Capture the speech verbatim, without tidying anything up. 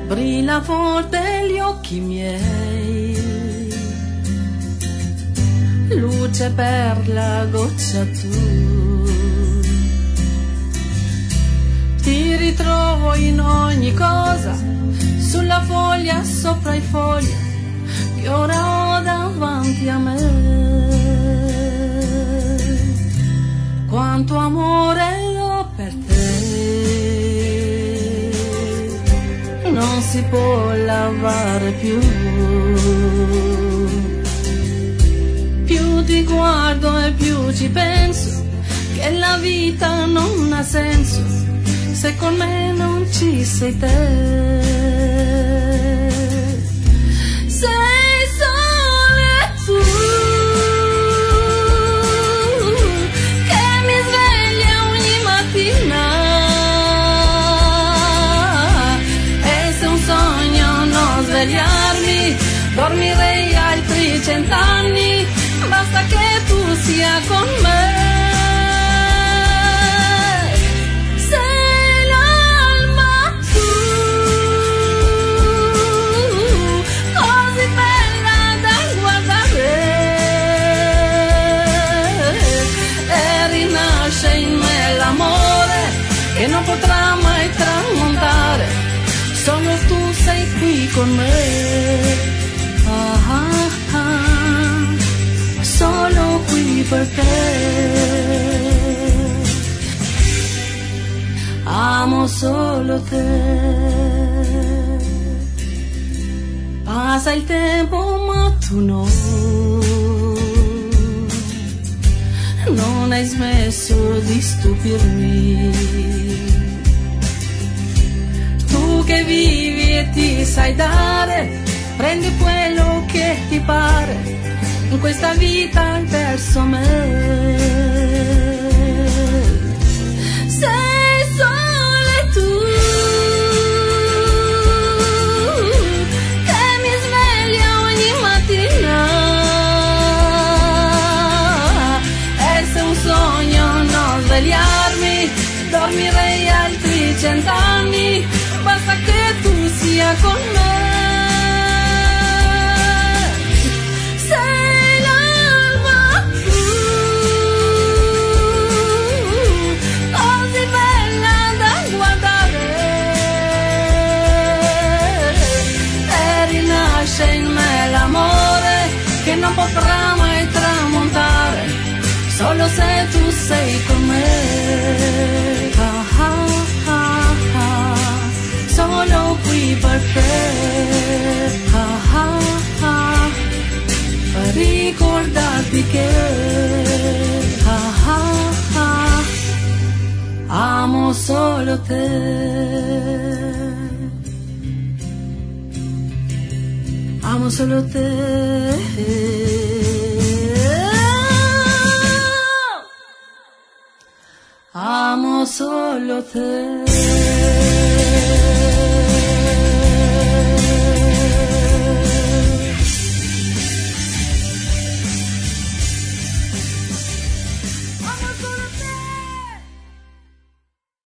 brilla forte gli occhi miei, luce per la goccia tu, ti ritrovo in ogni cosa, sulla foglia, sopra i fogli che ora ho davanti a me. Quanto amore ho per te, non si può lavare più. Più ti guardo e più ci penso, che la vita non ha senso se con me non ci sei te. Sei solo tu che mi sveglia ogni mattina, e se un sogno non svegliarmi, dormirei altri cent'anni, basta che tu sia con me. E non potrà mai tramontare, solo tu sei qui con me. Ah, ah, ah, solo qui per te. Amo solo te. Passa il tempo ma tu no, non hai smesso di stupirmi. Tu che vivi e ti sai dare, prendi quello che ti pare, in questa vita verso me. Sei solo tu che mi sveglia ogni mattina, sogno non svegliarmi, dormirei altri cent'anni, basta che tu sia con me. Sei l'alba blu, così bella da guardare, e rinasce in me l'amore che non potrà mai tramontare, solo se tu sei con me. Ah, ah, ah, ah, solo qui per te. Ah, ah, ah, per ricordarti che ah, ah, ah, amo solo te. Amo solo te. Amo solo te.